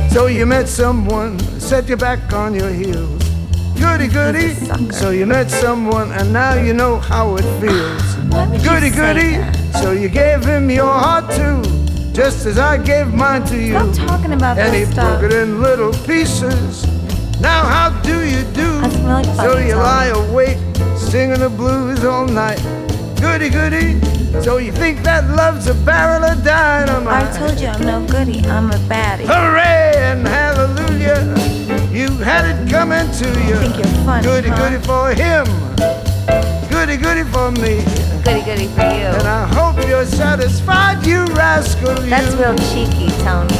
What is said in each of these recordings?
So you met someone, set you back on your heels. Goody, goody. So you met someone, and now you know how it feels. Why would Goody, you say goody. that? So you gave him your heart too, just as I gave mine to you. Stop talking about And he this stuff. broke it in little pieces. Now how do you do? That's really funny, So you Tony. lie awake, singing the blues all night. Goody, goody. So you think that love's a barrel of dynamite? I told you I'm no goody. I'm a baddie. Hooray and hallelujah, you had it coming to you. Think you're funny, Goody, huh? goody for him, goody, goody for me. Goody goody for you. And I hope you're satisfied, you rascal, you. That's real cheeky, Tony.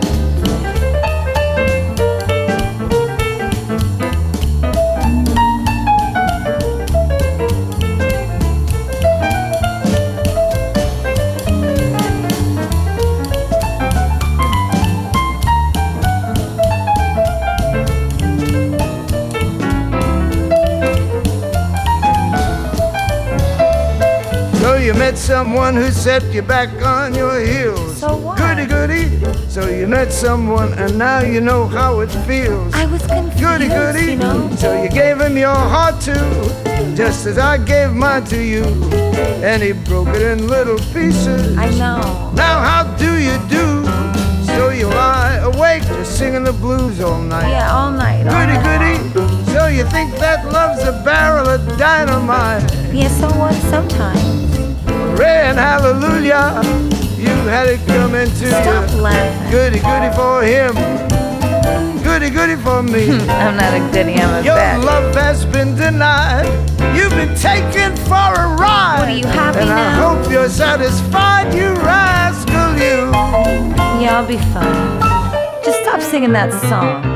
So you met someone who set you back on your heels. So what? Goody, goody. So you met someone, and now you know how it feels. I was confused, Goody, goody. you know. So you gave him your heart too, just as I gave mine to you. And he broke it in little pieces. I know. Now how do you do? So you lie awake, just singing the blues all night. Yeah, all night. all Goody, night. goody. So you think that love's a barrel of dynamite? Yeah, so what? Sometimes. Hooray and hallelujah, you had it coming to Stop you. laughing. Goody, goody for him, goody, goody for me. I'm not a goody. I'm a Your baddie. love has been denied. You've been taken for a ride. What, are you happy and now? I hope you're satisfied, you rascal, you. Yeah, I'll be fine. Just stop singing that song.